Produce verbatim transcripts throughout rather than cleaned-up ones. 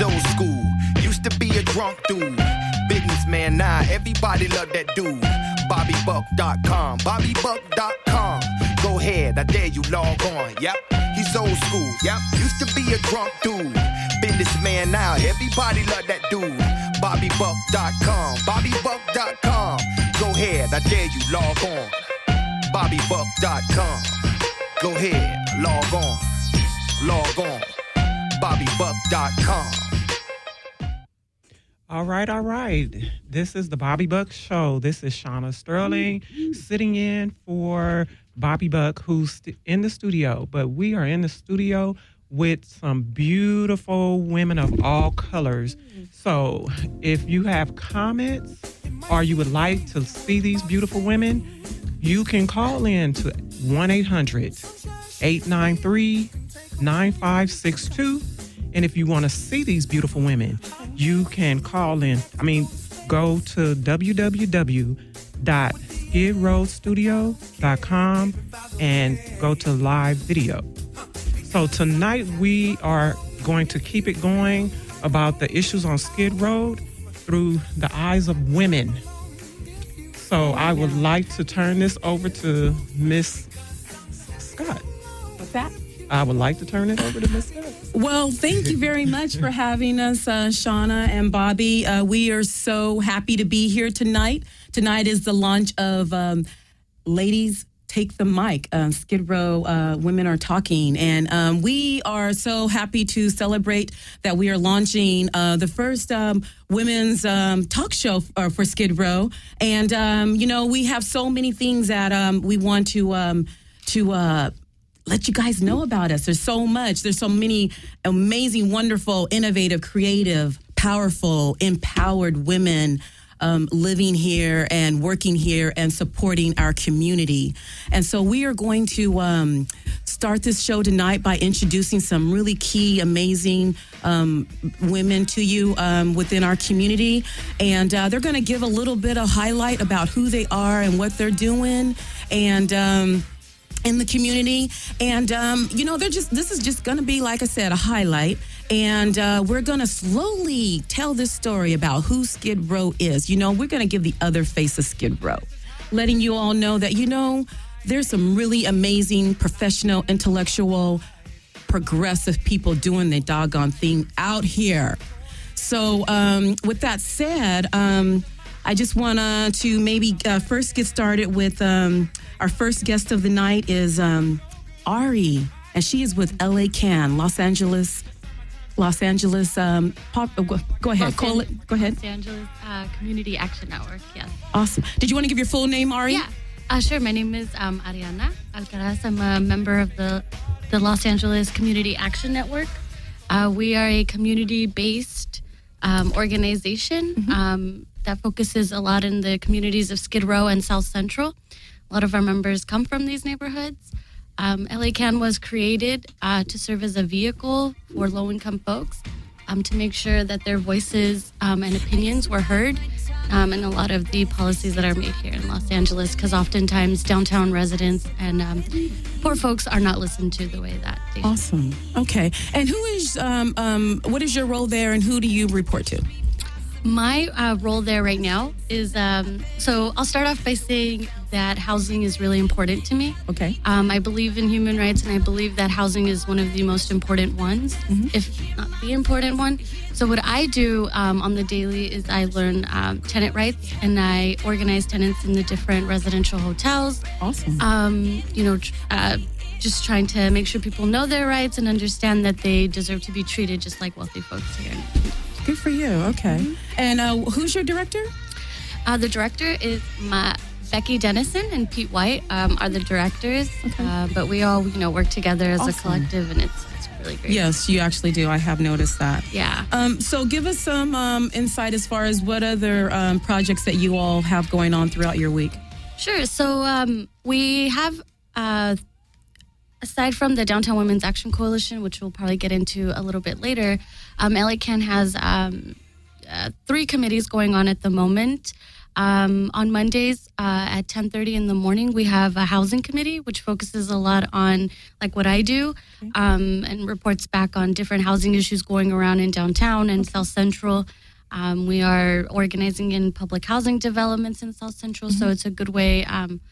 He's old school, used to be a drunk dude. Businessman now, everybody love that dude. Bobby Buck dot com, Bobby Buck dot com. Go ahead, I dare you, log on. Yep, he's old school. Yep, used to be a drunk dude. Businessman now, everybody love that dude. Bobby Buck dot com, Bobby Buck dot com. Go ahead, I dare you, log on. Bobby Buck dot com. Go ahead, log on, log on. Bobby Buck dot com. All right, all right. This is the Bobby Buck Show. This is Shauna Sterling sitting in for Bobby Buck, who's st- in the studio. But we are in the studio with some beautiful women of all colors. So if you have comments or you would like to see these beautiful women, you can call in to one eight hundred, eight nine three, nine five six two. And if you want to see these beautiful women, you can call in. I mean, go to w w w dot skid row studio dot com and go to live video. So tonight we are going to keep it going about the issues on Skid Row through the eyes of women. So I would like to turn this over to Miss Scott. What's that? I would like to turn it over to Miss Scott. Well, thank you very much for having us, uh, Shauna and Bobby. Uh, we are so happy to be here tonight. Tonight is the launch of um, Ladies Take the Mic. Uh, Skid Row uh, Women Are Talking. And um, we are so happy to celebrate that we are launching uh, the first um, women's um, talk show f- uh, for Skid Row. And, um, you know, we have so many things that um, we want to, um, to uh, let you guys know about us. There's so much. There's so many amazing, wonderful, innovative, creative, powerful, empowered women Um, living here and working here and supporting our community. And so we are going to um, start this show tonight by introducing some really key, amazing um, women to you um, within our community. And uh, they're going to give a little bit of highlight about who they are and what they're doing and um, in the community. And, um, you know, they're just, this is just going to be, like I said, a highlight. And uh, we're going to slowly tell this story about who Skid Row is. You know, we're going to give the other face of Skid Row, letting you all know that, you know, there's some really amazing, professional, intellectual, progressive people doing their doggone thing out here. So um, with that said, um, I just want to maybe uh, first get started with um, our first guest of the night is um, Ari, and she is with L A Can, Los Angeles Los Angeles, um, pop, oh, go, go ahead, Los call An- it, go ahead. Los Angeles uh, Community Action Network, yes. Awesome. Did you want to give your full name, Ari? Yeah, uh, sure. My name is um, Ariana Alcaraz. I'm a member of the, the Los Angeles Community Action Network. Uh, we are a community-based um, organization mm-hmm. um, that focuses a lot in the communities of Skid Row and South Central. A lot of our members come from these neighborhoods. Um, L A Can was created uh, to serve as a vehicle for low-income folks um, to make sure that their voices um, and opinions were heard um, in a lot of the policies that are made here in Los Angeles, because oftentimes downtown residents and um, poor folks are not listened to the way that they Awesome. Okay. And who is, um, um, what is your role there and who do you report to? My uh, role there right now is, um, so I'll start off by saying that housing is really important to me. Okay. Um, I believe in human rights, and I believe that housing is one of the most important ones, mm-hmm. if not the important one. So what I do um, on the daily is I learn um, tenant rights, and I organize tenants in the different residential hotels. Awesome. Um, you know, uh, just trying to make sure people know their rights and understand that they deserve to be treated just like wealthy folks here. Good for you. Okay. Mm-hmm. And uh, who's your director? Uh, the director is my Becky Dennison and Pete White um, are the directors. Okay. Uh, but we all, you know, work together as awesome. a collective, and it's it's really great. Yes, you actually do. I have noticed that. Yeah. Um, so give us some um, insight as far as what other um, projects that you all have going on throughout your week. Sure. So um, we have, uh, aside from the Downtown Women's Action Coalition, which we'll probably get into a little bit later, um, L A Can has um, uh, three committees going on at the moment. Um, on Mondays uh, at ten thirty in the morning, we have a housing committee, which focuses a lot on like what I do Okay. um, and reports back on different housing issues going around in downtown and South Central. Um, we are organizing in public housing developments in South Central, so it's a good way um,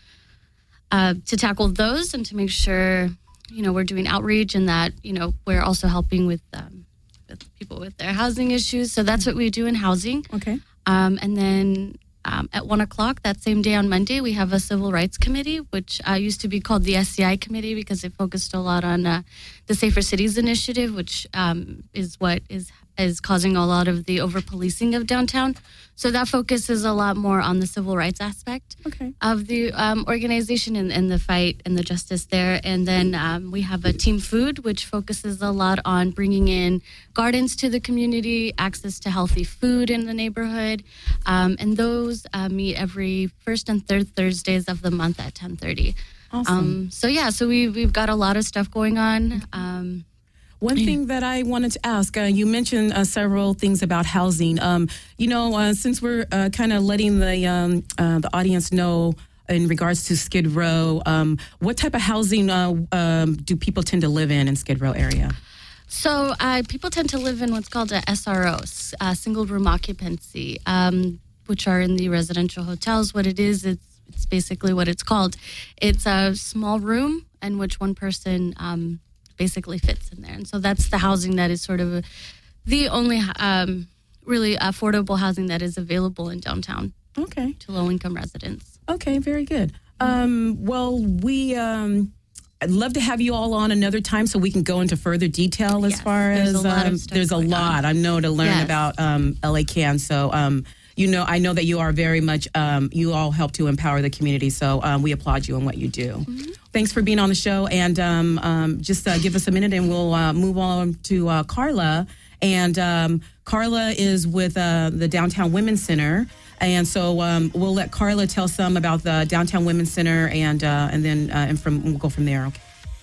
uh, to tackle those and to make sure, you know, we're doing outreach and that, you know, we're also helping with, um, with people with their housing issues. So that's what we do in housing. Okay. Um, and then um, at one o'clock that same day on Monday, we have a civil rights committee, which uh, used to be called the S C I committee because it focused a lot on uh, the Safer Cities initiative, which um, is what is is causing a lot of the over-policing of downtown. So that focuses a lot more on the civil rights aspect Okay. of the um, organization and, and the fight and the justice there. And then um, we have a Team Food, which focuses a lot on bringing in gardens to the community, access to healthy food in the neighborhood. Um, and those uh, meet every first and third Thursdays of the month at ten thirty. Awesome. Um, so yeah, so we, we've got a lot of stuff going on. Um, One thing that I wanted to ask, uh, you mentioned uh, several things about housing. Um, you know, uh, since we're uh, kind of letting the um, uh, the audience know in regards to Skid Row, um, what type of housing uh, um, do people tend to live in in Skid Row area? So uh, people tend to live in what's called a S R O, uh, single room occupancy, um, which are in the residential hotels. What it is, it's, it's basically what it's called. It's a small room in which one person um, basically fits in there. And so that's the housing that is sort of a, the only um, really affordable housing that is available in downtown Okay. to low-income residents. Okay, very good. Um, well, we... Um, I'd love to have you all on another time so we can go into further detail as Yes, far there's as a lot of um, stuff there's a going lot on. I know to learn Yes. about um, L A Can. So um, you know, I know that you are very much um, you all help to empower the community. So um, we applaud you on what you do. Mm-hmm. Thanks for being on the show, and um, um, just uh, give us a minute, and we'll uh, move on to uh, Carla. And um, Carla is with uh, the Downtown Women's Center. And so um, we'll let Carla tell some about the Downtown Women's Center, and uh, and then uh, and from we'll go from there. Okay.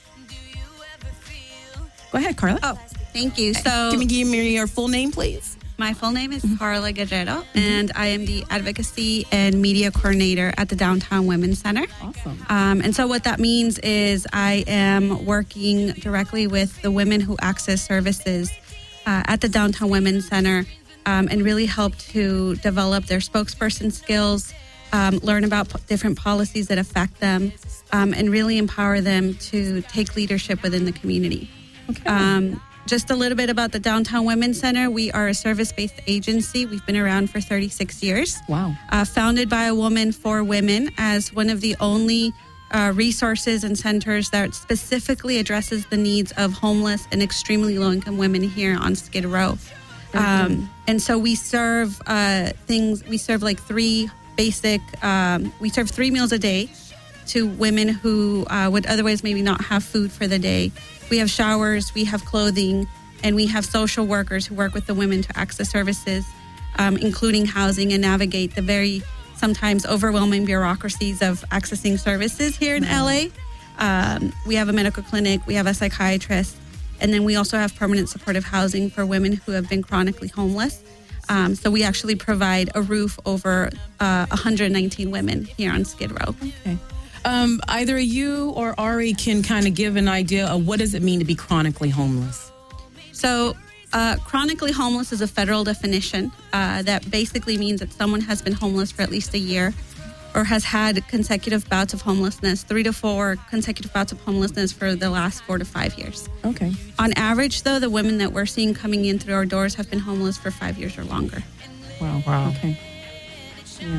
Go ahead, Carla. Oh, thank you. So, Can you give me your full name, please? my full name is Carla Guerrero, and I am the Advocacy and Media Coordinator at the Downtown Women's Center. Awesome. Um, and so what that means is I am working directly with the women who access services uh, at the Downtown Women's Center um, and really help to develop their spokesperson skills, um, learn about p- different policies that affect them, um, and really empower them to take leadership within the community. Okay. Um, just a little bit about the Downtown Women's Center. We are a service-based agency. We've been around for thirty-six years. Wow. Uh, founded by a woman for women as one of the only uh, resources and centers that specifically addresses the needs of homeless and extremely low-income women here on Skid Row. Um, and so we serve uh, things, we serve like three basic, um, we serve three meals a day to women who uh, would otherwise maybe not have food for the day. We have showers, we have clothing, and we have social workers who work with the women to access services, um, including housing, and navigate the very sometimes overwhelming bureaucracies of accessing services here in L A. Um, we have a medical clinic, we have a psychiatrist, and then we also have permanent supportive housing for women who have been chronically homeless. Um, so we actually provide a roof over uh, one hundred nineteen women here on Skid Row. Okay. Um, either you or Ari can kind of give an idea of what does it mean to be chronically homeless? So uh, chronically homeless is a federal definition uh, that basically means that someone has been homeless for at least a year or has had consecutive bouts of homelessness, three to four consecutive bouts of homelessness for the last four to five years. Okay. On average, though, the women that we're seeing coming in through our doors have been homeless for five years or longer. Wow. Wow. Okay. Yeah.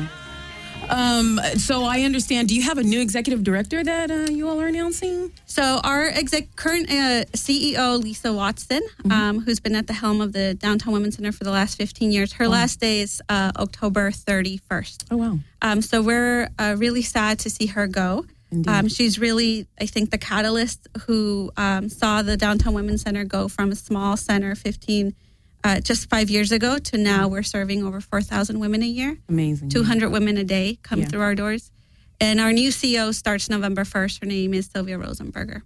Um, so I understand, do you have a new executive director that uh, you all are announcing? So our exec- current uh, C E O, Lisa Watson, Mm-hmm. um, who's been at the helm of the Downtown Women's Center for the last fifteen years, her last day is uh, October thirty-first. Oh, wow. Um, so we're uh, really sad to see her go. Indeed. Um, she's really, I think, the catalyst who um, saw the Downtown Women's Center go from a small center fifteen, uh, just five years ago to now we're serving over four thousand women a year. Amazing. two hundred women a day come Yeah. through our doors. And our new C E O starts November first. Her name is Sylvia Rosenberger.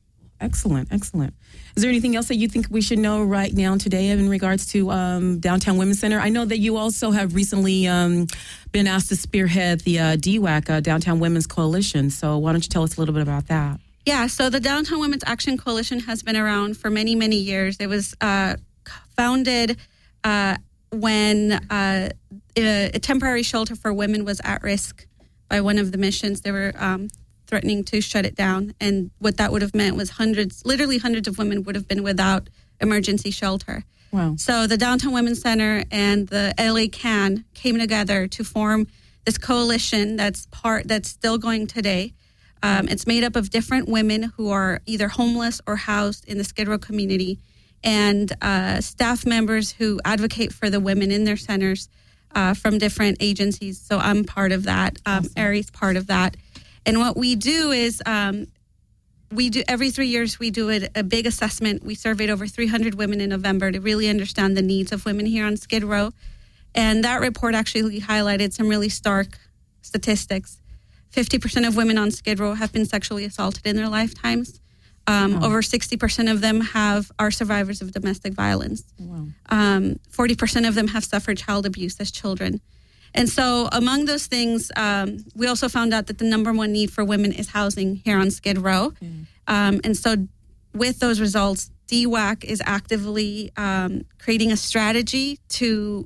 Excellent, excellent. Is there anything else that you think we should know right now today in regards to um, Downtown Women's Center? I know that you also have recently um, been asked to spearhead the uh, D WAC, uh, Downtown Women's Coalition. So why don't you tell us a little bit about that? Yeah, so the Downtown Women's Action Coalition has been around for many, many years. It was uh, founded uh, when uh, a, a temporary shelter for women was at risk by one of the missions. They were um, threatening to shut it down. And what that would have meant was hundreds, literally hundreds of women would have been without emergency shelter. Wow. So the Downtown Women's Center and the L A CAN came together to form this coalition that's part that's still going today. Um, it's made up of different women who are either homeless or housed in the Skid Row community, and uh, staff members who advocate for the women in their centers uh, from different agencies. So I'm part of that. Um, awesome. Ari's part of that. And what we do is um, we do every three years we do a, a big assessment. We surveyed over three hundred women in November to really understand the needs of women here on Skid Row. And that report actually highlighted some really stark statistics. fifty percent of women on Skid Row have been sexually assaulted in their lifetimes. Um, wow. Over sixty percent of them have are survivors of domestic violence. Wow. Um, forty percent of them have suffered child abuse as children. And so among those things, um, we also found out that the number one need for women is housing here on Skid Row. Mm. Um, and so with those results, D WAC is actively um, creating a strategy to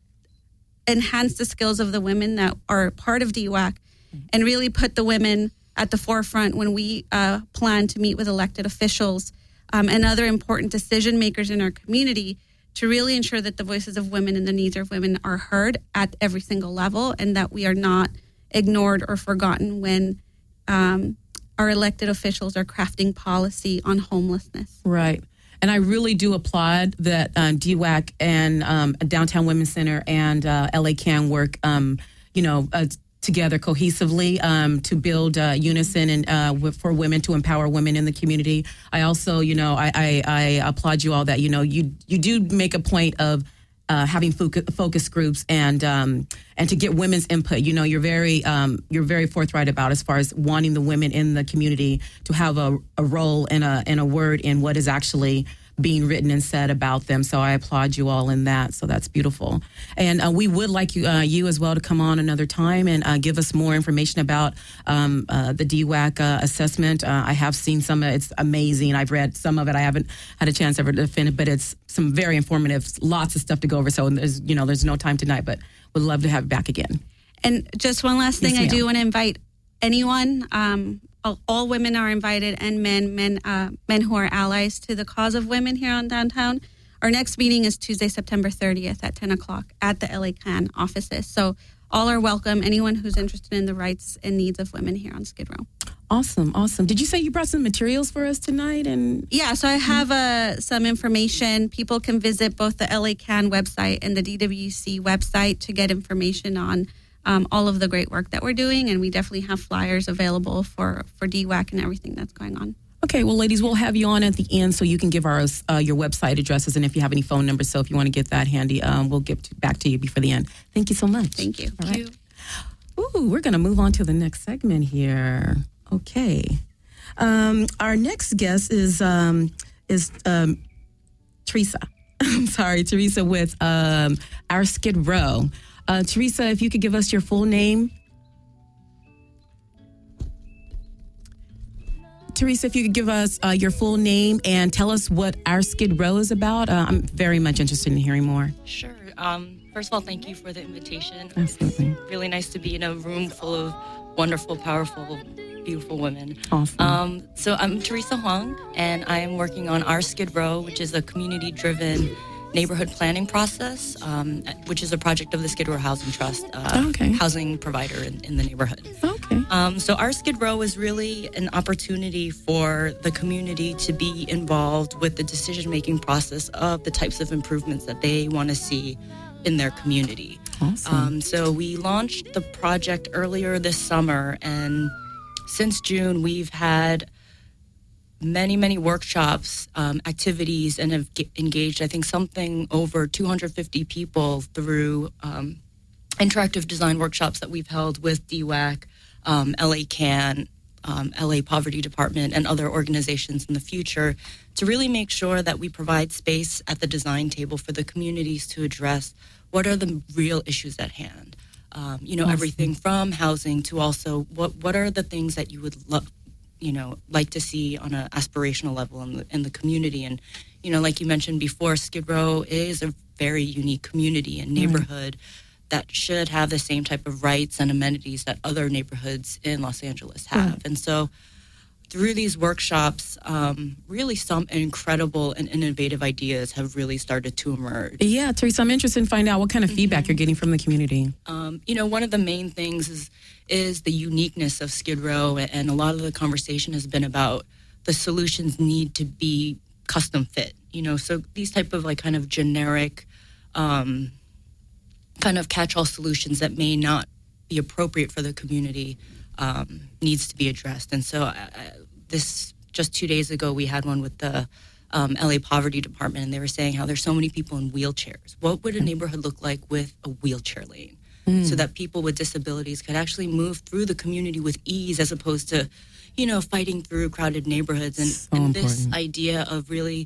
enhance the skills of the women that are part of D WAC mm. and really put the women at the forefront when we uh, plan to meet with elected officials um, and other important decision makers in our community to really ensure that the voices of women and the needs of women are heard at every single level, and that we are not ignored or forgotten when um, our elected officials are crafting policy on homelessness. Right. And I really do applaud that uh, D WAC and um, Downtown Women's Center and uh, L A CAN work, um, you know, uh, together cohesively um, to build uh, unison and uh, for women, to empower women in the community. I also, you know, I, I, I applaud you all that, you know, you you do make a point of uh, having focus, focus groups and um, and to get women's input. You know, you're very um, you're very forthright about as far as wanting the women in the community to have a, a role and a and a word in what is actually being written and said about them. So I applaud you all in that. So that's beautiful. And uh, we would like you, uh, you as well to come on another time and uh, give us more information about um, uh, the D WAC uh, assessment. Uh, I have seen some. It's amazing. I've read some of it. I haven't had a chance ever to finish, but it's some very informative, lots of stuff to go over. So there's, you know, there's no time tonight, but would love to have you back again. And just one last thing, yes, I do want to invite anyone, um, all, all women are invited, and men, men, uh, men who are allies to the cause of women here on downtown. Our next meeting is Tuesday, September thirtieth at ten o'clock at the L A CAN offices. So all are welcome, anyone who's interested in the rights and needs of women here on Skid Row. Awesome, awesome. Did you say you brought some materials for us tonight? And yeah, so I have uh, some information. People can visit both the L A CAN website and the D W C website to get information on Um, all of the great work that we're doing, and we definitely have flyers available for, for D WAC and everything that's going on. Okay, well, ladies, we'll have you on at the end so you can give us uh, your website addresses and if you have any phone numbers. So if you want to get that handy, um, we'll get to, back to you before the end. Thank you so much. Thank you. All right. Ooh, we're going to move on to the next segment here. Okay. Um, our next guest is um, is um, Teresa. I'm sorry, Teresa with um, our Skid Row. Uh, Teresa, if you could give us your full name. Teresa, if you could give us uh, your full name and tell us what our Skid Row is about. Uh, I'm very much interested in hearing more. Sure. Um, first of all, thank you for the invitation. Absolutely. It's really nice to be in a room full of wonderful, powerful, beautiful women. Awesome. Um, so I'm Teresa Huang, and I am working on Our Skid Row, which is a community-driven neighborhood planning process, um, which is a project of the Skid Row Housing Trust, uh, okay. housing provider in, in the neighborhood. Okay. Um, so our Skid Row is really an opportunity for the community to be involved with the decision-making process of the types of improvements that they want to see in their community. Awesome. Um, so we launched the project earlier this summer, and since June, we've had many, many workshops, um, activities, and have get engaged, I think, something over two hundred fifty people through um, interactive design workshops that we've held with D WAC, um, L A CAN, um, L A Poverty Department and other organizations in the future to really make sure that we provide space at the design table for the communities to address what are the real issues at hand. Um, you know, awesome. Everything from housing to also what what are the things that you would love, you know, like to see on an aspirational level in the, in the community. And, you know, like you mentioned before, Skid Row is a very unique community and neighborhood right. that should have the same type of rights and amenities that other neighborhoods in Los Angeles have. Right. And so through these workshops, um, really some incredible and innovative ideas have really started to emerge. Yeah, Teresa, I'm interested in finding out what kind of feedback mm-hmm. you're getting from the community. Um, you know, one of the main things is is the uniqueness of Skid Row, and a lot of the conversation has been about the solutions need to be custom fit. You know, so these type of like kind of generic, um, kind of catch-all solutions that may not be appropriate for the community um, needs to be addressed. And so uh, this, just two days ago, we had one with the um, L A Poverty Department, and they were saying how there's so many people in wheelchairs. What would a neighborhood look like with a wheelchair lane? Mm. So that people with disabilities could actually move through the community with ease, as opposed to, you know, fighting through crowded neighborhoods. And, so and this idea of really,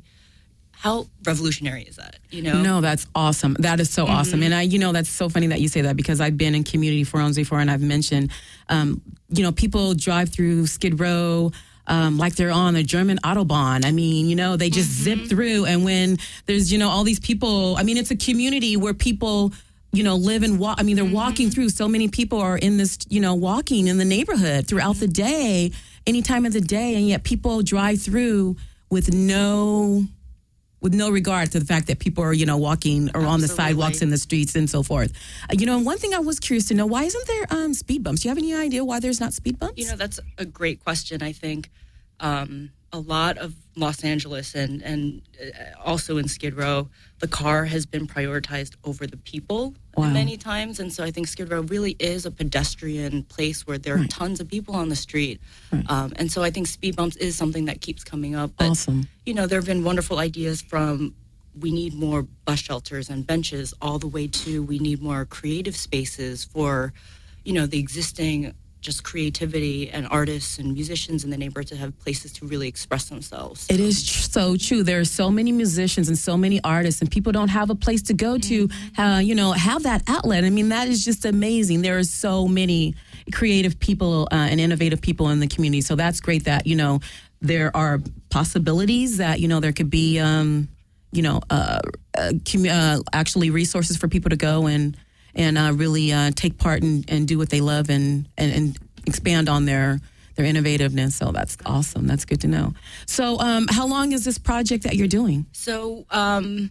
how revolutionary is that, you know? No, that's awesome. That is so mm-hmm. awesome. And I, you know, that's so funny that you say that, because I've been in community forums before, and I've mentioned, um, you know, people drive through Skid Row um, like they're on the German Autobahn. I mean, you know, they just mm-hmm. zip through. And when there's, you know, all these people, I mean, it's a community where people, you know, live and walk. I mean, they're mm-hmm. walking through. So many people are in this, you know, walking in the neighborhood throughout mm-hmm. the day, any time of the day. And yet people drive through with no... with no regard to the fact that people are, you know, walking or Absolutely. On the sidewalks in the streets and so forth. Uh, you know, and one thing I was curious to know, why isn't there um, speed bumps? Do you have any idea why there's not speed bumps? You know, that's a great question. I think um, a lot of Los Angeles and, and also in Skid Row, the car has been prioritized over the people wow. many times. And so I think Skid Row really is a pedestrian place where there are right. tons of people on the street. Right. Um, and so I think speed bumps is something that keeps coming up. But, awesome. You know, there have been wonderful ideas from we need more bus shelters and benches all the way to we need more creative spaces for, you know, the existing just creativity and artists and musicians in the neighborhood to have places to really express themselves. It is tr- so true. There are so many musicians and so many artists, and people don't have a place to go to, mm-hmm. uh, you know, have that outlet. I mean, that is just amazing. There are so many creative people uh, and innovative people in the community. So that's great that, you know, there are possibilities that, you know, there could be, um, you know, uh, uh, commu- uh, actually resources for people to go and and uh, really uh, take part and, and do what they love and, and, and expand on their their innovativeness. So that's awesome. That's good to know. So um, how long is this project that you're doing? So um,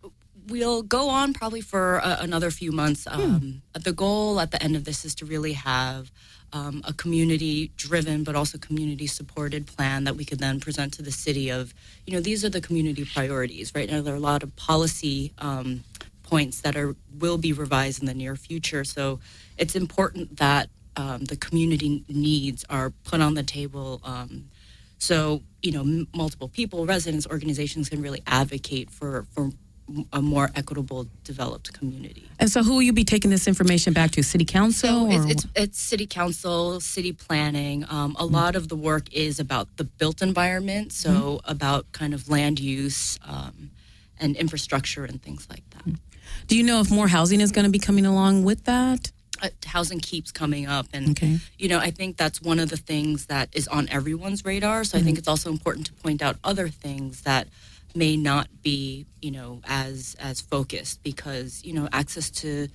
we'll go on probably for uh, another few months. Um, hmm. The goal at the end of this is to really have um, a community-driven but also community-supported plan that we could then present to the city of, you know, these are the community priorities. Right now there are a lot of policy um points that are will be revised in the near future. So it's important that um, the community needs are put on the table. Um, so, you know, m- multiple people, residents, organizations can really advocate for, for a more equitable, developed community. And so who will you be taking this information back to? City Council? So it's, it's, it's city council, city planning. Um, a mm-hmm. lot of the work is about the built environment. So mm-hmm. about kind of land use um, and infrastructure and things like that. Mm-hmm. Do you know if more housing is going to be coming along with that? Uh, housing keeps coming up. And, okay. you know, I think that's one of the things that is on everyone's radar. So mm-hmm. I think it's also important to point out other things that may not be, you know, as as focused because, you know, access to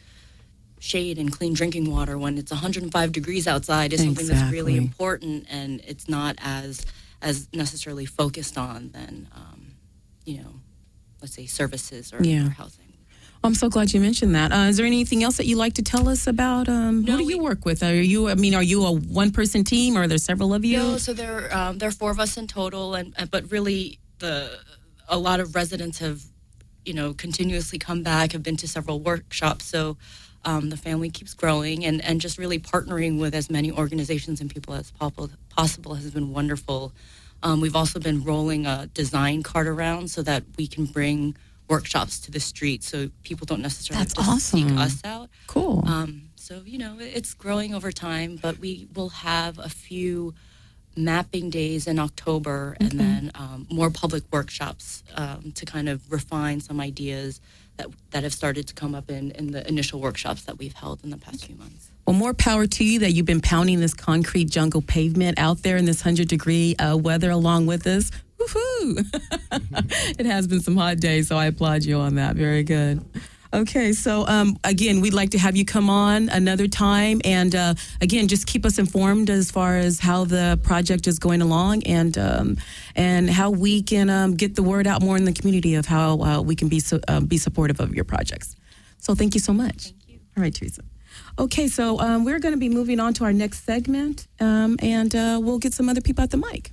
shade and clean drinking water when it's one hundred five degrees outside is something exactly. that's really important, and it's not as as necessarily focused on than, um, you know, let's say services or, yeah. or housing. I'm so glad you mentioned that. Uh, is there anything else that you'd like to tell us about? Um, no, who do we, you work with? Are you? I mean, are you a one-person team, or are there several of you? No, so there um, there are four of us in total, and uh, but really the a lot of residents have, you know, continuously come back, have been to several workshops. So um, the family keeps growing, and and just really partnering with as many organizations and people as possible has been wonderful. Um, we've also been rolling a design cart around so that we can bring workshops to the street, so people don't necessarily That's have to awesome. seek us out. Cool. Um, so, you know, it's growing over time, but we will have a few mapping days in October, Okay. and then um, more public workshops um, to kind of refine some ideas that that have started to come up in, in the initial workshops that we've held in the past few months. Well, more power to you that you've been pounding this concrete jungle pavement out there in this one hundred degree uh, weather along with us. Woohoo! It has been some hot days, so I applaud you on that. Very good. Okay, so um, again, we'd like to have you come on another time, and uh, again, just keep us informed as far as how the project is going along, and um, and how we can um, get the word out more in the community of how uh, we can be so, uh, be supportive of your projects. So, thank you so much. Thank you. All right, Teresa. Okay, so um, we're going to be moving on to our next segment, um, and uh, we'll get some other people at the mic.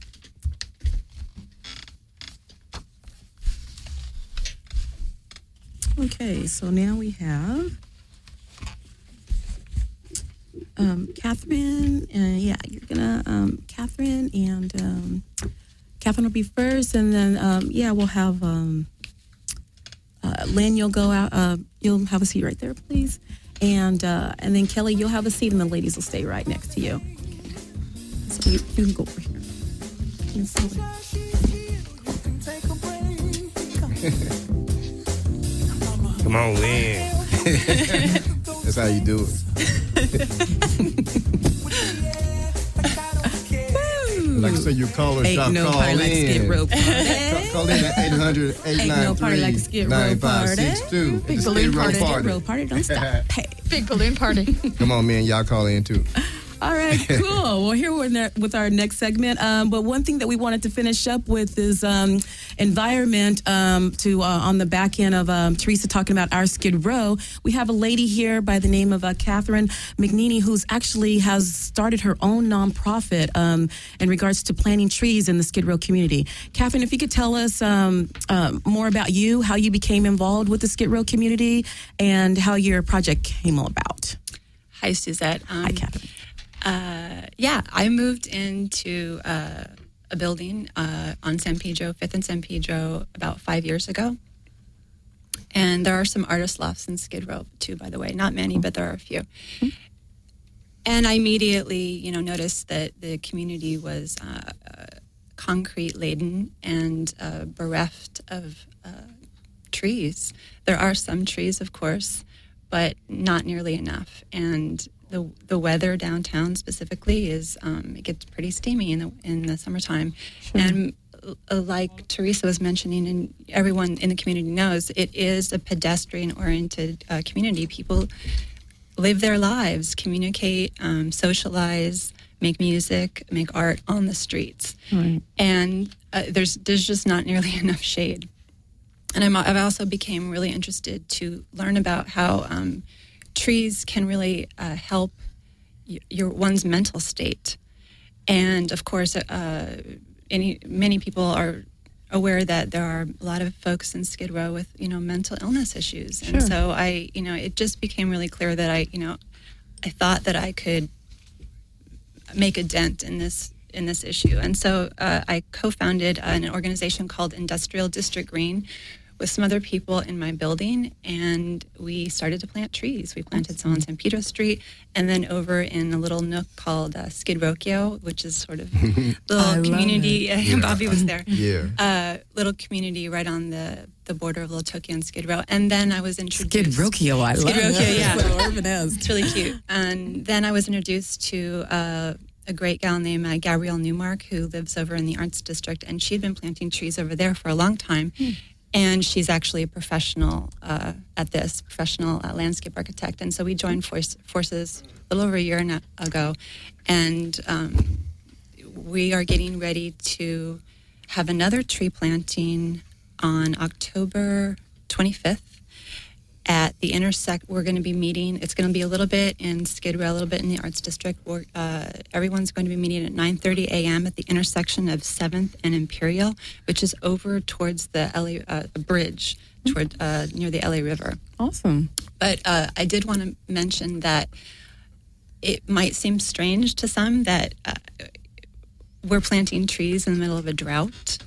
Okay, so now we have um, Catherine. Uh, yeah, you're gonna um, Catherine and um, Catherine will be first, and then um, yeah, we'll have um, uh, Lynn. You'll go out. Uh, you'll have a seat right there, please, and uh, and then Kelly, you'll have a seat, and the ladies will stay right next to you. So you, you can go over here. Yes, Come on, Lynn. That's how you do it. Like I said, you call or Ain't shop, no call party in. like Skid Row party. Call, call in at eight hundred, eight Ain't nine no party like a three, Skid Row nine five party. six two. Big The balloon Skid Row party. Skid party. Row party. Don't stop. Hey. Big balloon party. Come on, man. Y'all call in, too. All right, cool. Well, here we're ne- with our next segment. Um, but one thing that we wanted to finish up with is um, environment. Um, to uh, on the back end of um, Teresa talking about our Skid Row, we have a lady here by the name of uh, Catherine McNeely, who's actually has started her own nonprofit um, in regards to planting trees in the Skid Row community. Catherine, if you could tell us um, um, more about you, how you became involved with the Skid Row community, and how your project came about. Hi, Suzette. Um, Hi, Catherine. Uh, yeah, I moved into uh, a building uh, on San Pedro, fifth and San Pedro, about five years ago. And there are some artist lofts in Skid Row, too, by the way. Not many, but there are a few. Mm-hmm. And I immediately, you know, noticed that the community was uh, uh, concrete-laden and uh, bereft of uh, trees. There are some trees, of course, but not nearly enough. And The, the weather downtown specifically is um, it gets pretty steamy in the in the summertime, Sure. and uh, like Teresa was mentioning, and everyone in the community knows, it is a pedestrian-oriented uh, community. People live their lives, communicate, um, socialize, make music, make art on the streets, Right. and uh, there's there's just not nearly enough shade. And I'm, I've also became really interested to learn about how Um, trees can really uh, help y- your one's mental state, and of course, uh, any many people are aware that there are a lot of folks in Skid Row with you know mental illness issues, Sure. and so I you know it just became really clear that I you know I thought that I could make a dent in this in this issue, and so uh, I co-founded an organization called Industrial District Green with some other people in my building, and we started to plant trees. We planted some on San Pedro Street, and then over in a little nook called uh, Skid Rowkio, which is sort of little community. Yeah. Bobby was there. Yeah. Uh, little community right on the, the border of Little Tokyo and Skid Row. And then I was introduced. Skid Rowkio, I Skid love Rowkio, it. yeah. That's what urban is. It's really cute. And then I was introduced to uh, a great gal named uh, Gabrielle Newmark, who lives over in the Arts District, and she'd been planting trees over there for a long time. Hmm. And she's actually a professional uh, at this, professional uh, landscape architect. And so we joined force, forces a little over a year and a, ago. And um, we are getting ready to have another tree planting on October twenty-fifth at the intersect. We're going to be meeting. It's going to be a little bit in Skid Row, a little bit in the Arts District. We're, uh, everyone's going to be meeting at nine thirty a.m. at the intersection of seventh and Imperial, which is over towards the L A uh, bridge toward uh, near the L A River. Awesome. But uh, I did want to mention that it might seem strange to some that uh, we're planting trees in the middle of a drought,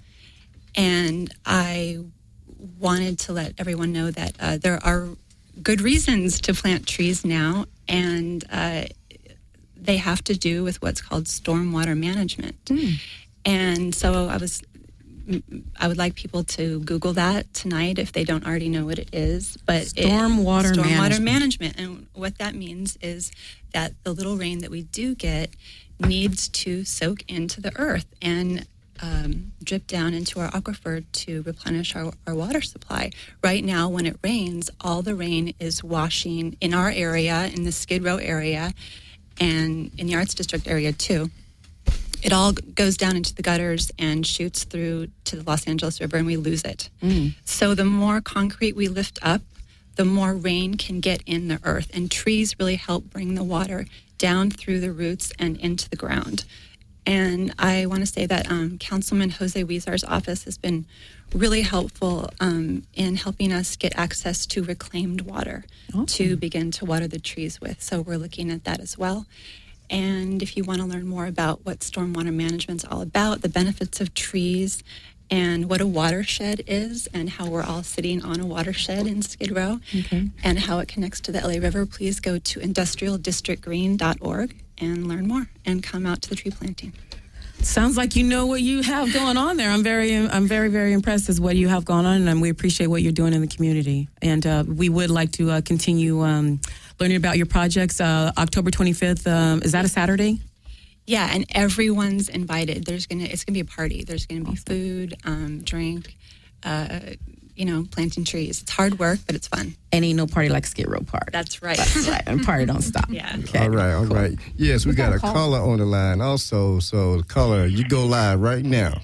and I wanted to let everyone know that uh, there are good reasons to plant trees now, and uh, they have to do with what's called stormwater management. Mm. And so I was, I would like people to Google that tonight if they don't already know what it is. But stormwater, it, stormwater management. management. And what that means is that the little rain that we do get needs to soak into the earth and um, drip down into our aquifer to replenish our, our water supply. Right now, when it rains, all the rain is washing in our area, in the Skid Row area, and in the Arts District area too. It all goes down into the gutters and shoots through to the Los Angeles River, and we lose it. Mm. So the more concrete we lift up, the more rain can get in the earth, and trees really help bring the water down through the roots and into the ground. And I want to say that um, Councilman Jose Huizar's office has been really helpful um, in helping us get access to reclaimed water oh. to begin to water the trees with. So we're looking at that as well. And if you want to learn more about what stormwater management's all about, the benefits of trees, and what a watershed is, and how we're all sitting on a watershed in Skid Row, okay. and how it connects to the L A River, please go to industrial district green dot org and learn more, and come out to the tree planting. Sounds like you know what you have going on there. I'm very, I'm very, very impressed with what you have going on, and we appreciate what you're doing in the community. And uh, we would like to uh, continue um, learning about your projects. Uh, October twenty-fifth, um, is that a Saturday? Yeah, and everyone's invited. There's gonna, it's gonna be a party. There's gonna be awesome. food, um, drink, uh, you know, planting trees. It's hard work, but it's fun. And ain't no party like Skid Row Park. That's right. That's right. And party don't stop. Yeah. Okay. All right, all cool. right. Yes, we, we got, got a call. caller on the line also. So, caller, you go live right now.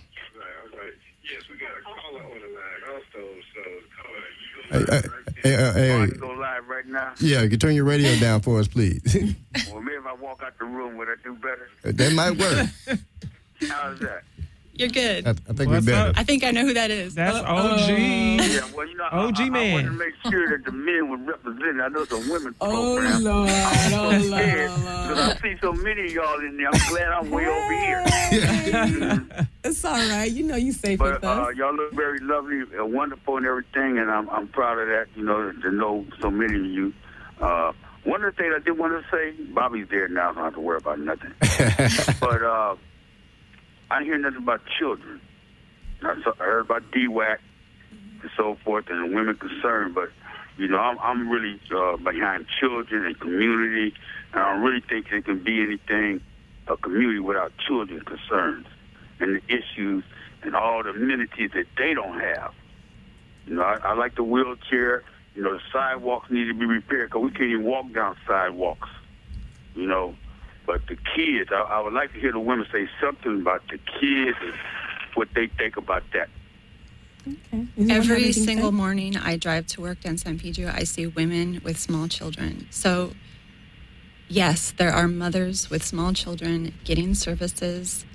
Hey, hey, hey, uh, hey, I can go live right now. Yeah, you can turn your radio down for us, please. Well, maybe if I walk out the room, would I do better? That might work. How's that? You're good. I, I think we're better. I think I know who that is. That's uh, O G. Uh, yeah, well, you know, O G I, I, man. I wanted to make sure that the men were represented. I know it's a women's oh, program. Lord, oh, Lord, Because I see so many of y'all in there. I'm glad I'm way over here. It's all right. You know you safe but, with us. Uh, y'all look very lovely and wonderful and everything, and I'm I'm proud of that, you know, to know so many of you. Uh, one of the things I did want to say, Bobby's there now, so I don't have to worry about nothing. But uh, I didn't hear nothing about children. I heard about D WAC and so forth and the women concerned, but, you know, I'm, I'm really uh, behind children and community, and I don't really think there can be anything, a community without children concerns and the issues and all the amenities that they don't have. You know, I, I like the wheelchair. You know, the sidewalks need to be repaired because we can't even walk down sidewalks, you know. But the kids, I, I would like to hear the women say something about the kids and what they think about that. Okay. Every single morning I drive to work down San Pedro, I see women with small children. So, yes, there are mothers with small children getting services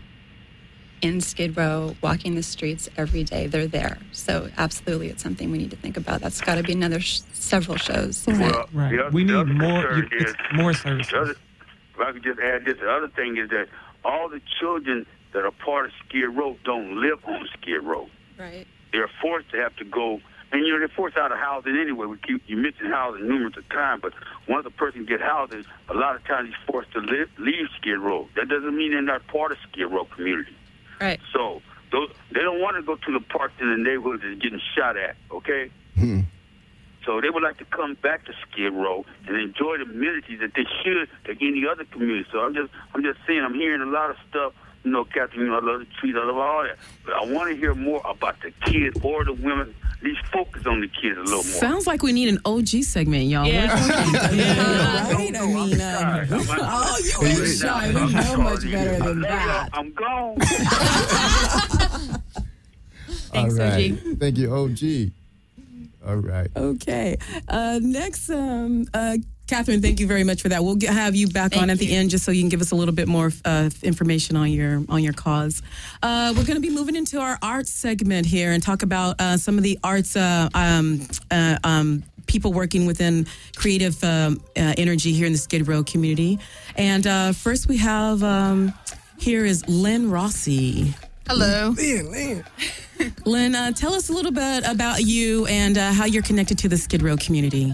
in Skid Row, walking the streets every day. They're there. So, absolutely, it's something we need to think about. That's got to be another sh- several shows. Well, right. the other, we need the other more, you, is, more services. Other, if I could just add this, the other thing is that all the children that are part of Skid Row don't live on Skid Row. Right. They're forced to have to go, and you know, they're forced out of housing anyway. We keep, you mentioned housing numerous of times, but once a person gets housing, a lot of times he's forced to live, leave Skid Row. That doesn't mean they're not part of Skid Row community. Right. So those, they don't want to go to the parks in the neighborhoods that's getting shot at, okay? Hmm. So they would like to come back to Skid Row and enjoy the amenities that they should like any other community. So I'm just, I'm just saying, I'm hearing a lot of stuff. You know, Captain, you know, I love the trees, I love all that. But I want to hear more about the kids or the women. At least focus on the kids a little more. Sounds like we need an O G segment, y'all. Yeah. yeah. Right? No, I mean, uh, oh, you ain't shy. We know much better than that. I'm gone. Thanks, all right. O G. Thank you, O G. All right. Okay. Uh, next, um, uh, Catherine, thank you very much for that. We'll get, have you back Thank on at you. the end just so you can give us a little bit more uh, information on your on your cause. Uh, we're going to be moving into our arts segment here and talk about uh, some of the arts uh, um, uh, um, people working within creative um, uh, energy here in the Skid Row community. And uh, first we have, um, here is Lynn Rossi. Hello. Lynn, Lynn. Lynn, uh, tell us a little bit about you and uh, how you're connected to the Skid Row community.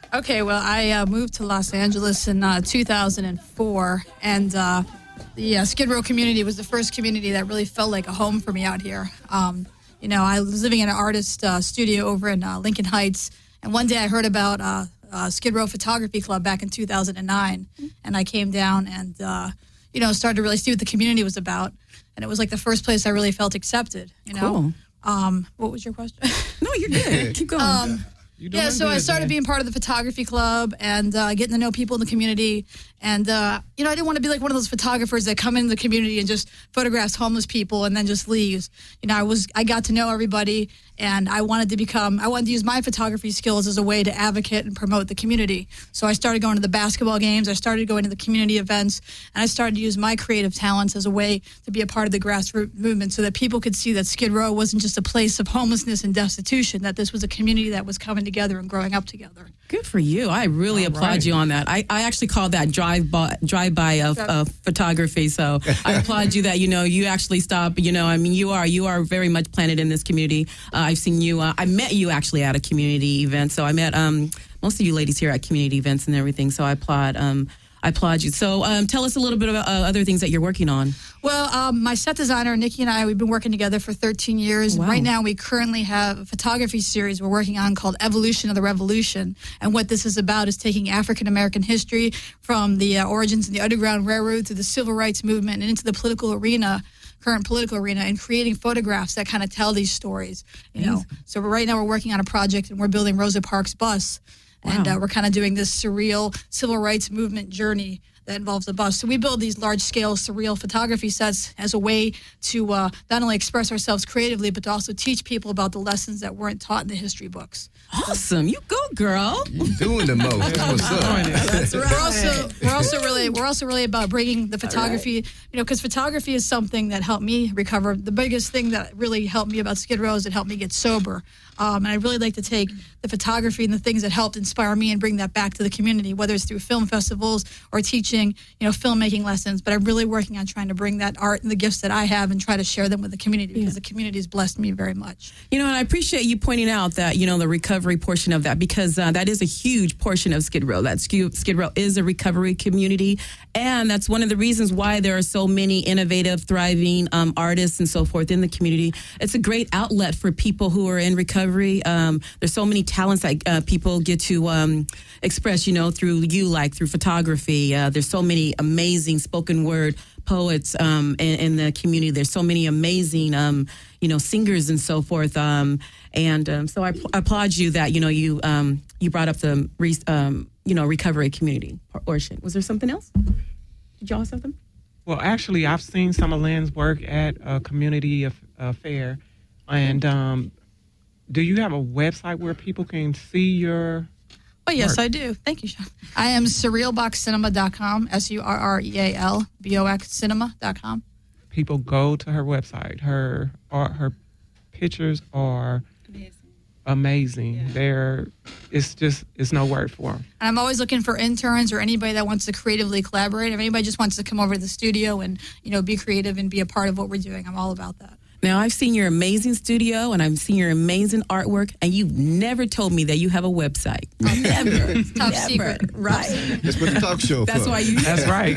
Okay, well, I uh, moved to Los Angeles in uh, two thousand four, and uh, the uh, Skid Row community was the first community that really felt like a home for me out here. Um, you know, I was living in an artist uh, studio over in uh, Lincoln Heights, and one day I heard about uh, uh, Skid Row Photography Club back in two thousand nine, and I came down and, uh, you know, started to really see what the community was about, and it was like the first place I really felt accepted, you know. Cool. Um, what was your question? No, you're good. Keep going. Um, Yeah, so good, I started man. being part of the photography club and uh, getting to know people in the community. And, uh, you know, I didn't want to be like one of those photographers that come into the community and just photographs homeless people and then just leaves. You know, I was I got to know everybody, and I wanted to become, I wanted to use my photography skills as a way to advocate and promote the community. So I started going to the basketball games, I started going to the community events, and I started to use my creative talents as a way to be a part of the grassroots movement so that people could see that Skid Row wasn't just a place of homelessness and destitution, that this was a community that was coming together and growing up together. Good for you. I really All applaud right. you on that. I, I actually call that drive-by, drive-by of, of photography. So I applaud you that, you know, you actually stop, you know, I mean, you are, you are very much planted in this community. Uh, I've seen you, uh, I met you actually at a community event. So I met um, most of you ladies here at community events and everything. So I applaud, um, I applaud you. So um, tell us a little bit about uh, other things that you're working on. Well, um, my set designer, Nikki, and I, we've been working together for thirteen years. Wow. Right now, we currently have a photography series we're working on called Evolution of the Revolution. And what this is about is taking African-American history from the uh, origins of the Underground Railroad to the Civil Rights Movement and into the political arena, current political arena, and creating photographs that kind of tell these stories. You know, so right now we're working on a project, and we're building Rosa Parks' bus. And Wow. uh, we're kind of doing this surreal civil rights movement journey that involves a bus. So we build these large-scale surreal photography sets as a way to uh, not only express ourselves creatively, but to also teach people about the lessons that weren't taught in the history books. Awesome. You go, girl. You're doing the most. That's what's up. That's right. We're also we're also really we're also really about bringing the photography, you know, because photography is something that helped me recover. The biggest thing that really helped me about Skid Row is it helped me get sober. Um, and I really like to take the photography and the things that helped inspire me and bring that back to the community, whether it's through film festivals or teaching, you know, filmmaking lessons. But I'm really working on trying to bring that art and the gifts that I have and try to share them with the community because the community has blessed me very much. You know, and I appreciate you pointing out that, you know, the recovery portion of that, because uh, that is a huge portion of Skid Row. That Skid Skid Row is a recovery community. And that's one of the reasons why there are so many innovative, thriving um, artists and so forth in the community. It's a great outlet for people who are in recovery. Um, there's so many talents that uh, people get to um, express, you know, through you, like through photography. Uh, there's so many amazing spoken word poets um, in, in the community. There's so many amazing, um, you know, singers and so forth. Um, and um, so I, I applaud you that, you know, you um, you brought up the, re- um, you know, recovery community portion. Was there something else? Did y'all have something? Well, actually, I've seen some of Lynn's work at a community af- affair. And um, do you have a website where people can see your Oh, yes, work? I do. Thank you, Sean. I am surreal box cinema dot com, S U R R E A L B O X cinema dot com. People go to her website. Her art, her pictures are amazing. Amazing. Yeah. They're, it's just, it's no word for them. And I'm always looking for interns or anybody that wants to creatively collaborate. If anybody just wants to come over to the studio and, you know, be creative and be a part of what we're doing, I'm all about that. Now, I've seen your amazing studio and I've seen your amazing artwork, and you've never told me that you have a website. Never. Top Never. secret. Right. That's what the talk show That's for. why you. That's right.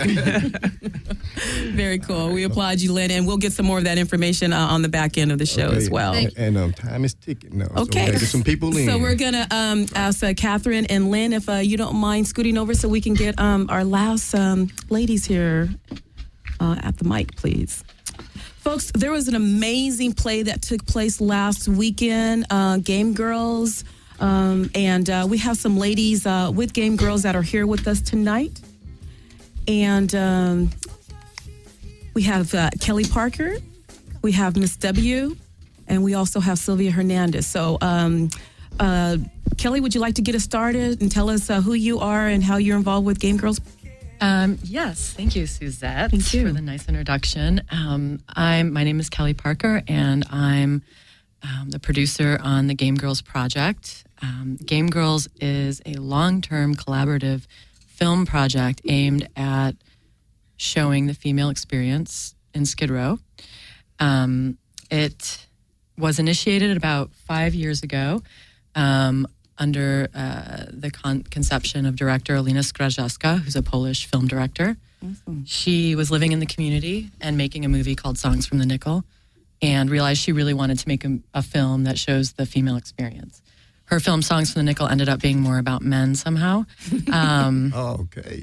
Very cool. We applaud you, Lynn, and we'll get some more of that information uh, on the back end of the show Okay. as well. And, and um, time is ticking now. Okay. So we gotta get some people in. So we're going to um, ask uh, Catherine and Lynn if uh, you don't mind scooting over so we can get um, our last um, ladies here uh, at the mic, please. Folks, there was an amazing play that took place last weekend, uh, Game Girls. Um, and uh, we have some ladies uh, with Game Girls that are here with us tonight. And um, we have uh, Kelly Parker, we have Miss W, and we also have Sylvia Hernandez. So, um, uh, Kelly, would you like to get us started and tell us uh, who you are and how you're involved with Game Girls? Um, yes, thank you, Suzette, Thank you. for the nice introduction. Um, I'm my name is Kelly Parker, and I'm um, the producer on the Game Girls project. Um, Game Girls is a long-term collaborative film project aimed at showing the female experience in Skid Row. Um, it was initiated about five years ago. Um, under uh, the con- conception of director Alina Skrajewska, who's a Polish film director. Awesome. She was living in the community and making a movie called Songs from the Nickel, and realized she really wanted to make a, a film that shows the female experience. Her film Songs from the Nickel ended up being more about men somehow. Um, oh, okay.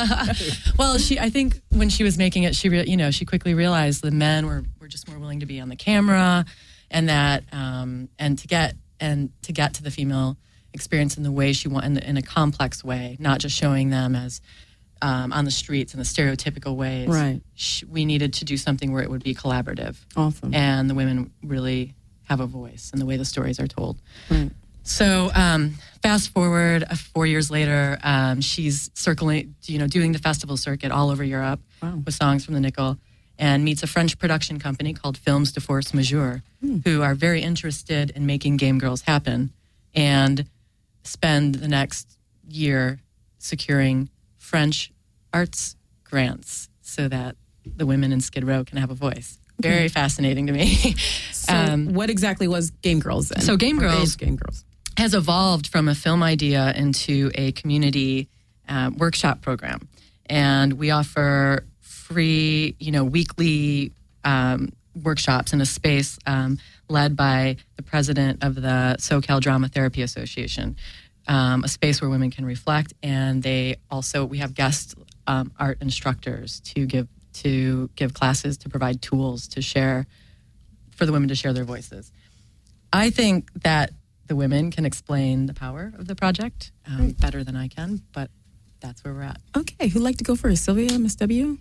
well, she I think when she was making it, she re- you know she quickly realized the men were, were just more willing to be on the camera, and that um, and to get and to get to the female experience in the way she wanted, in, in a complex way, not just showing them as um, on the streets in the stereotypical ways. Right. She, we needed to do something where it would be collaborative. Awesome. And the women really have a voice in the way the stories are told. Right. So um, fast forward uh, four years later, um, she's circling, you know, doing the festival circuit all over Europe wow. with Songs from the Nickel, and meets a French production company called Films de Force Majeure, hmm. who are very interested in making Game Girls happen, and spend the next year securing French arts grants so that the women in Skid Row can have a voice. Very okay. fascinating to me. So um, what exactly was Game Girls then? So Game Girls, Game Girls has evolved from a film idea into a community uh, workshop program. And we offer free, you know, weekly um, workshops in a space um, led by the president of the SoCal Drama Therapy Association, um, a space where women can reflect. And they also, we have guest um, art instructors to give to give classes, to provide tools to share, for the women to share their voices. I think that the women can explain the power of the project um, right. better than I can, but that's where we're at. Okay, who'd like to go first? Sylvia, Miss W?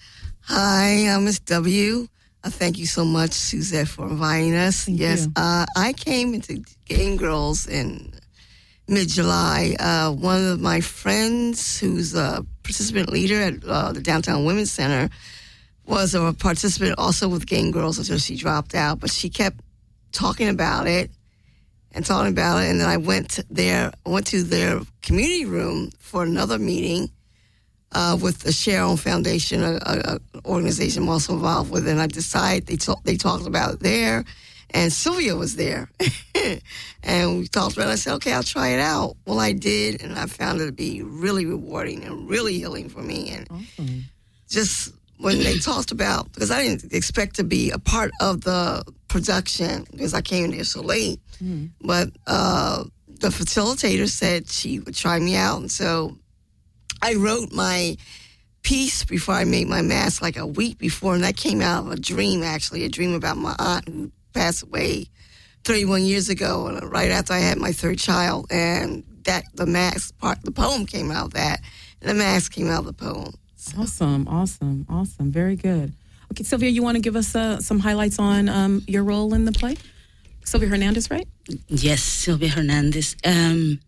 Hi, I'm Miss W. Uh, thank you so much, Suzette, for inviting us. Thank yes, you. Uh, I came into Game Girls in mid-July. Uh, one of my friends, who's a participant leader at uh, the Downtown Women's Center, was a participant also with Game Girls until she dropped out. But she kept talking about it and talking about it, and then I went to their went to their community room for another meeting uh, with the Sharon Foundation, a, a, a organization I'm also involved with, and I decided they talk, they talked about it there. And Sylvia was there. And we talked about it. I said, okay, I'll try it out. Well, I did, and I found it to be really rewarding and really healing for me. And awesome. Just when they talked about, because I didn't expect to be a part of the production because I came in there so late. Mm. But uh, the facilitator said she would try me out. And so I wrote my piece before I made my mask like a week before, and that came out of a dream, actually, a dream about my aunt who passed away thirty-one years ago, and right after I had my third child, and that the mask part, the poem came out of that, and the mask came out of the poem. So. Awesome, awesome, awesome, very good. Okay, Sylvia, you want to give us uh, some highlights on um, your role in the play? Sylvia Hernandez, right? Yes, Sylvia Hernandez. Um,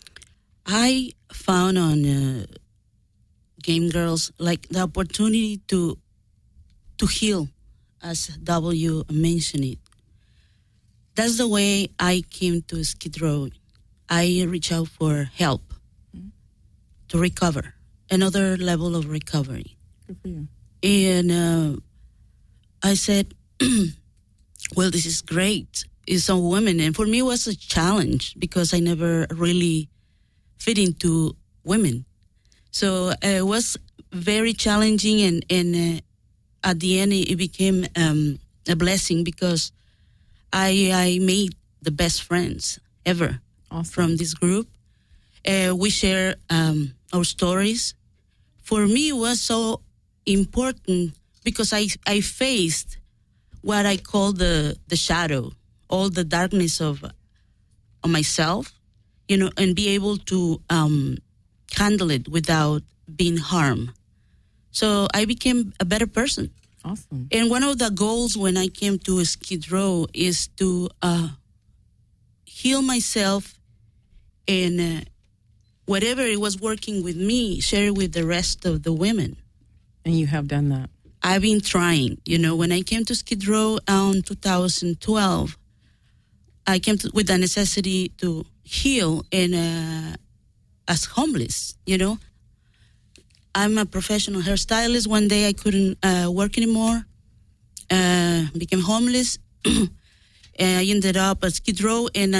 I found on uh, Game Girls like the opportunity to to heal, as W mentioned it. That's the way I came to Skid Row. I reached out for help mm-hmm. to recover, another level of recovery. Good for you. And uh, I said, well, this is great. It's a woman. And for me, it was a challenge because I never really fit into women. So uh, it was very challenging. And, and uh, at the end, it became um, a blessing because I, I made the best friends ever awesome. From this group. Uh, we share um, our stories. For me, it was so important because I, I faced what I call the, the shadow, all the darkness of, of myself, you know, and be able to um, handle it without being harmed. So I became a better person. Awesome. And one of the goals when I came to Skid Row is to uh, heal myself and uh, whatever it was working with me, share it with the rest of the women. And you have done that. I've been trying. You know, when I came to Skid Row in two thousand twelve, I came to, with the necessity to heal and uh, as homeless, you know. I'm a professional hairstylist. One day I couldn't uh, work anymore, uh, became homeless. And I ended up at Skid Row, and uh,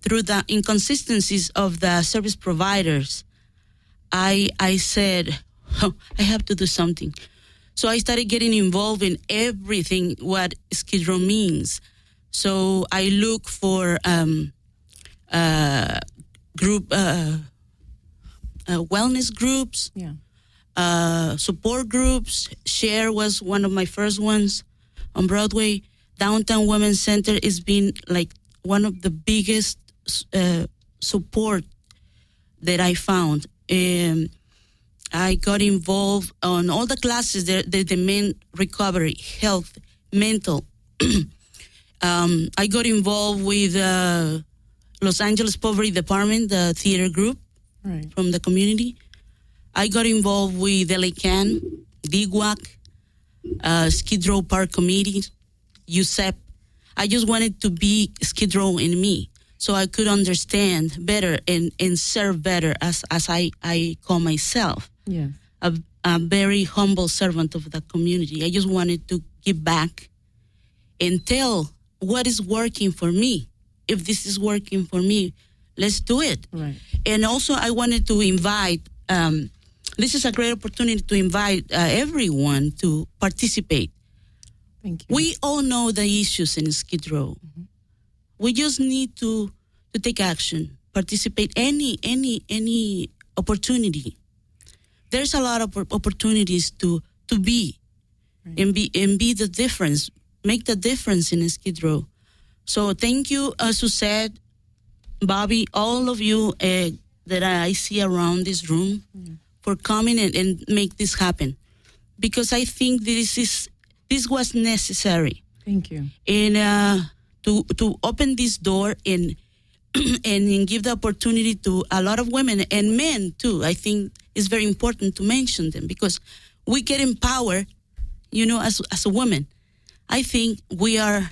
through the inconsistencies of the service providers, I I said, oh, I have to do something. So I started getting involved in everything what Skid Row means. So I look for um, uh, group uh, uh, wellness groups, yeah, uh, support groups. Share was one of my first ones on Broadway. Downtown Women's Center has been like one of the biggest uh, support that I found. Um, I got involved on all the classes, the, the, the main recovery, health, mental. um, I got involved with uh, Los Angeles Poverty Department, the theater group right. from the community. I got involved with L A C A N, D W A C, uh, Skid Row Park Committee, U S E P. I just wanted to be Skid Row in me, so I could understand better and, and serve better as, as I, I call myself. Yeah. A, a very humble servant of the community. I just wanted to give back and tell what is working for me. If this is working for me, let's do it. Right. And also I wanted to invite, um, this is a great opportunity to invite uh, everyone to participate. Thank you. We all know the issues in Skid Row. Mm-hmm. We just need to to take action, participate any any any opportunity. There's a lot of opportunities to to be right. and be and be the difference, make the difference in Skid Row. So thank you, uh, Suzette, Bobby, all of you uh, that I see around this room yeah. for coming and, and make this happen, because I think this is this was necessary. Thank you. And uh, to to open this door and and give the opportunity to a lot of women and men too. I think it's very important to mention them, because we get empowered, you know, as as a woman. I think we are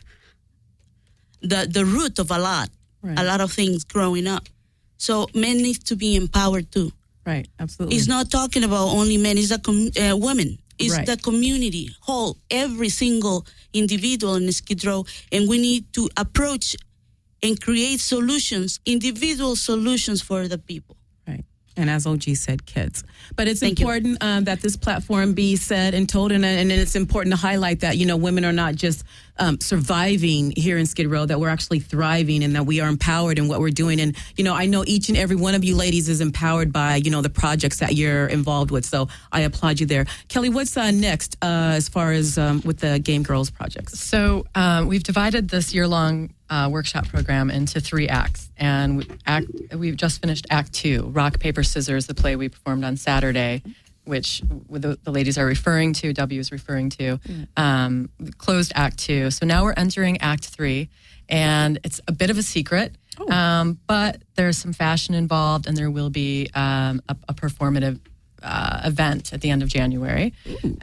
the the root of a lot, right. a lot of things growing up. So men need to be empowered too. Right, absolutely. It's not talking about only men, it's the com- uh, women. It's right. the community, whole, every single individual in Skid Row. And we need to approach and create solutions, individual solutions for the people. Right. And as O G said, kids. But it's Thank important um, that this platform be said and told, and, and it's important to highlight that, you know, women are not just um, surviving here in Skid Row, that we're actually thriving and that we are empowered in what we're doing. And, you know, I know each and every one of you ladies is empowered by, you know, the projects that you're involved with. So I applaud you there. Kelly, what's uh, next uh, as far as um, with the Game Girls projects? So um, we've divided this year-long Uh, workshop program into three acts, and we act, we've just finished Act Two, Rock, Paper, Scissors, the play we performed on Saturday, which the, the ladies are referring to, W is referring to, um, closed Act Two. So now we're entering Act Three, and it's a bit of a secret, oh. um, but there's some fashion involved, and there will be um, a, a performative uh, event at the end of January.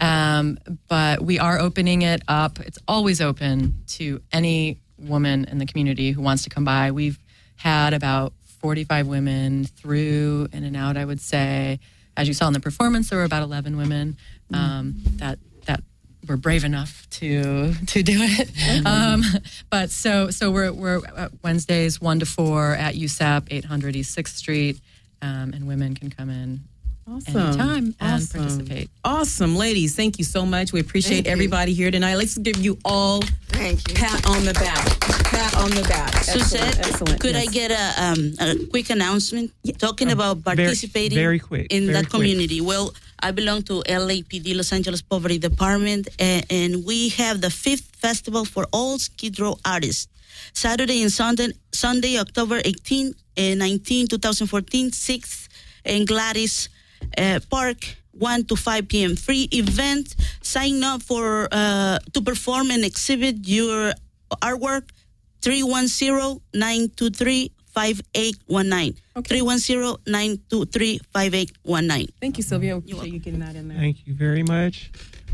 Um, but we are opening it up. It's always open to any woman in the community who wants to come by. We've had about forty-five women through in and out, I would say. As you saw in the performance, there were about eleven women um, that that were brave enough to to do it. Um, but so so we're we're at Wednesdays one to four at U S E P, eight hundred East sixth Street, um, and women can come in Awesome. anytime and Awesome. participate. Awesome. Ladies, thank you so much. We appreciate Thank you. everybody here tonight. Let's give you all Thank you. pat on the back. Pat on the back. Suzette, Excellent. Excellent. could Yes. I get a, um, a quick announcement talking about participating very quick, in very that quick. community? Well, I belong to L A P D, Los Angeles Poverty Department, and, and we have the fifth festival for all Skid Row artists. Saturday and Sunday, Sunday October eighteenth and nineteenth, twenty fourteen, sixth in Gladys uh, Park, one to five p.m. Free event. Sign up for uh, to perform and exhibit your artwork. three one zero, nine two three, five eight one nine. three one zero, nine two three, five eight one nine. Thank you, Sylvia. I appreciate you getting that in there. Thank you very much.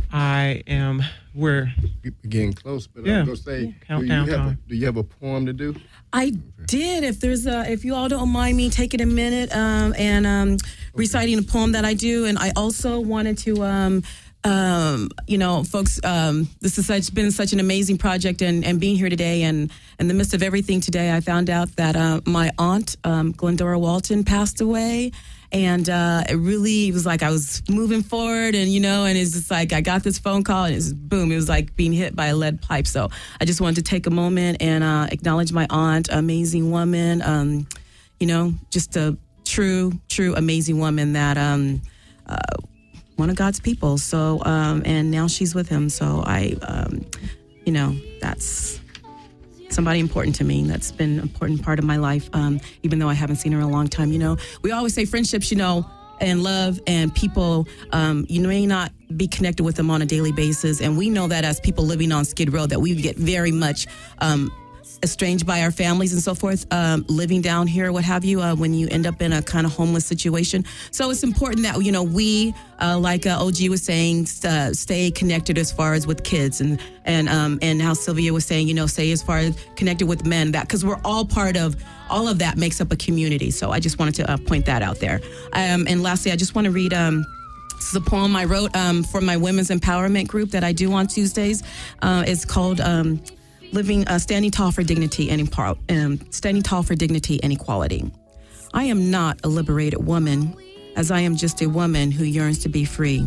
I am, we're We're getting close, but Yeah. I'm going to say, Yeah. do, you Countdown have a, time. do you have a poem to do? I did. If there's a, if you all don't mind me taking a minute um, and um, reciting a poem that I do, and I also wanted to um, Um, you know, folks, um, this has such, been such an amazing project, and, and being here today, and in the midst of everything today, I found out that uh, my aunt, um, Glendora Walton, passed away, and uh, it really was like I was moving forward, and you know, and it's just like I got this phone call, and it's boom, it was like being hit by a lead pipe. So I just wanted to take a moment and uh, acknowledge my aunt, amazing woman, um, you know, just a true, true, amazing woman that. Um, uh, one of God's people. So, um, and now she's with him. So I, um, you know, that's somebody important to me. That's been an important part of my life, um, even though I haven't seen her in a long time. You know, we always say friendships, you know, and love and people, um, you may not be connected with them on a daily basis. And we know that as people living on Skid Row, that we get very much, um, estranged by our families and so forth, um, living down here, what have you, uh, when you end up in a kind of homeless situation. So it's important that, you know, we, uh, like uh, O G was saying, uh, stay connected as far as with kids, and and um, and how Sylvia was saying, you know, stay as far as connected with men, that because we're all part of, all of that makes up a community. So I just wanted to uh, point that out there. Um, and lastly, I just want to read um, this is a poem I wrote um, for my women's empowerment group that I do on Tuesdays. Uh, it's called... Um, Living, uh, standing tall for dignity and empower, um, standing tall for dignity and equality. I am not a liberated woman, as I am just a woman who yearns to be free.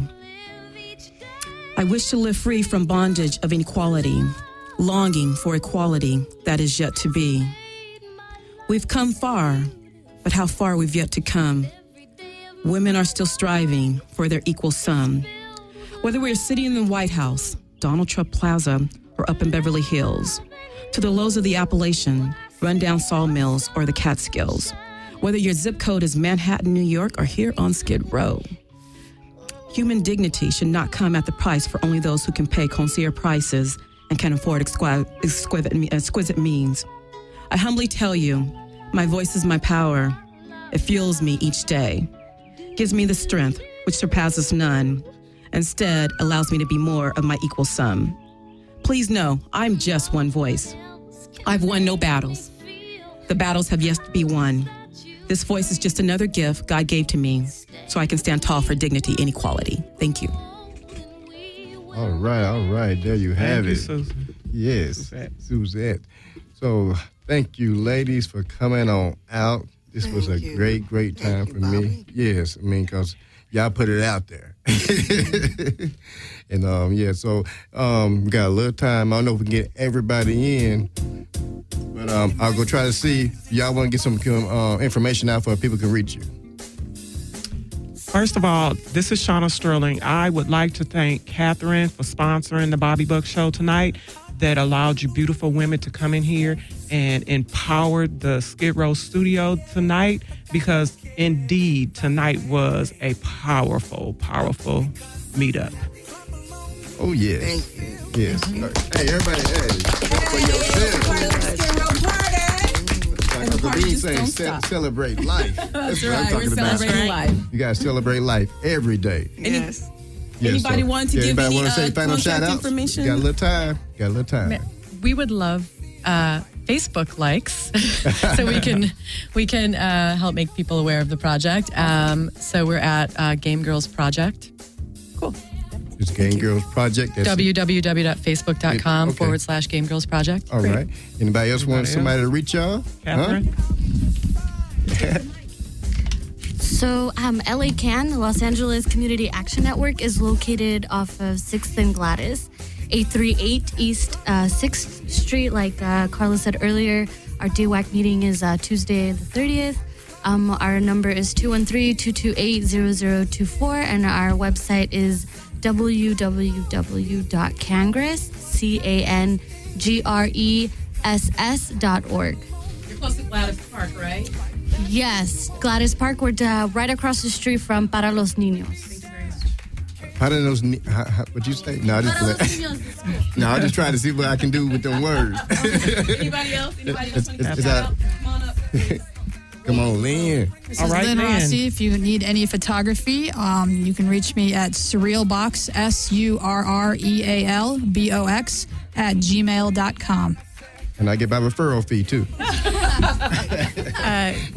I wish to live free from bondage of inequality, longing for equality that is yet to be. We've come far, but how far we've yet to come. Women are still striving for their equal sum. Whether we're sitting in the White House, Donald Trump Plaza, or up in Beverly Hills, to the lows of the Appalachian, rundown sawmills, or the Catskills. Whether your zip code is Manhattan, New York, or here on Skid Row. Human dignity should not come at the price for only those who can pay concierge prices and can afford exquisite, exquisite means. I humbly tell you, my voice is my power. It fuels me each day, gives me the strength which surpasses none, instead allows me to be more of my equal sum. Please know, I'm just one voice. I've won no battles. The battles have yet to be won. This voice is just another gift God gave to me so I can stand tall for dignity and equality. Thank you. All right, all right. There you have thank it. You, Susan. Yes, Suzette. Suzette. So thank you, ladies, for coming on out. This thank was a you. great, great time thank for you, me. Yes, I mean, because y'all put it out there. And um, yeah, so um, we got a little time. I don't know if we can get everybody in, but um, I'll go try to see if y'all want to get some uh, information out for people can reach you. First of all, this is Shauna Sterling. I would like to thank Catherine for sponsoring the Bobby Buck Show tonight, that allowed you beautiful women to come in here and empower the Skid Row studio tonight, because indeed tonight was a powerful, powerful meetup. Oh, yes. Thank you. Yes. Mm-hmm. Hey, everybody, hey. For yourself. Like Uncle Dean saying, ce- celebrate life. That's, That's what right. I'm talking We're about. Celebrating life. You got to celebrate life every day. Yes. Yes, anybody so, want to yeah, give anybody any want to say uh, final shout outs? Information? Got a little time. Got a little time. We would love uh, Facebook likes, so we can we can uh, help make people aware of the project. Um, so we're at uh, Game Girls Project. Cool. It's Game Girls Project. www.facebook.com okay. forward slash Game Girls Project. All Great. right. Anybody else want somebody to reach y'all? Catherine? Huh? So um, L A CAN, the Los Angeles Community Action Network, is located off of sixth and Gladys, eight thirty-eight East uh, sixth Street. Like uh, Carla said earlier, our D WAC meeting is uh, Tuesday the thirtieth. Um, our number is two one three, two two eight, zero zero two four, and our website is w w w dot cangress, C A N G R E S S dot org. You're close to Gladys Park, right? Yes, Gladys Park. We're uh, right across the street from Para los Niños. How did those? How, how, what'd you say? No, I just no, I just trying to see what I can do with them words. Anybody else? Anybody else? Is, is, is that, Come on up. Come on, Lynn. This All is right, Lynn Lynn. Rossi. If you need any photography, um, you can reach me at surrealbox, S U R R E A L B O X, at gmail dot com. And I get my referral fee, too. Uh,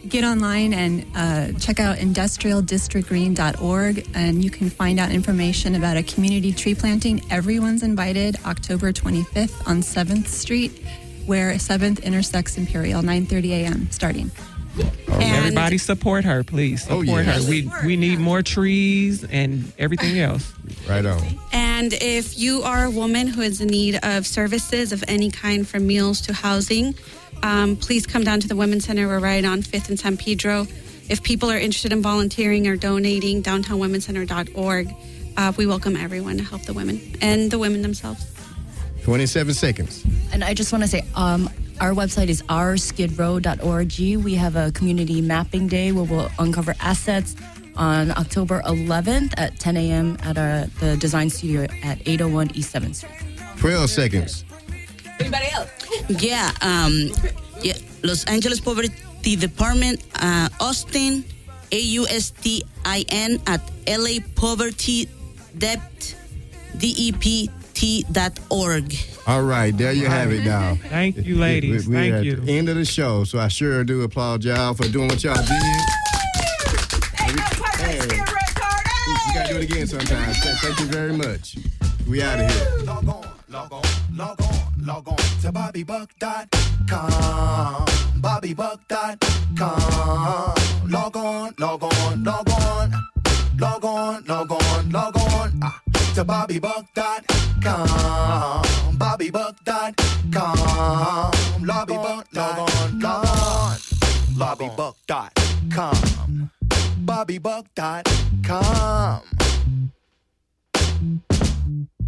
get online and uh, check out industrial district green dot org, and you can find out information about a community tree planting. Everyone's invited October twenty-fifth on seventh Street, where seventh intersects Imperial, nine thirty a.m. starting. And everybody support her, please. Support Oh, yeah. her. We we need more trees and everything else. Right on. And if you are a woman who is in need of services of any kind, from meals to housing, um, please come down to the Women's Center. We're right on fifth and San Pedro. If people are interested in volunteering or donating, downtown women's center dot org. Uh, we welcome everyone to help the women and the women themselves. twenty-seven seconds. And I just want to say, um, our website is our skid row dot org. We have a community mapping day where we'll uncover assets on October eleventh at ten a.m. at our, the design studio at eight oh one East seventh Street. twelve seconds. Anybody else? Yeah, um, yeah. Los Angeles Poverty Department, uh, Austin, A U S T I N at L A Poverty Debt, D E P T dot org. All right, there you have it now. Thank you, ladies. We- we're Thank at you. the end of the show, so I sure do applaud y'all for doing what y'all did. Hey, we gotta do it again sometime. Th- Thank you very much. We out of here. Log on, log on, log on, log on to bobby buck dot com. bobby buck dot com. Log on, log on, log on. Log on, log on, log on ah, to bobby buck dot com. bobby buck dot com. Log on, log on, log on. bobby buck dot com. bobby buck dot com.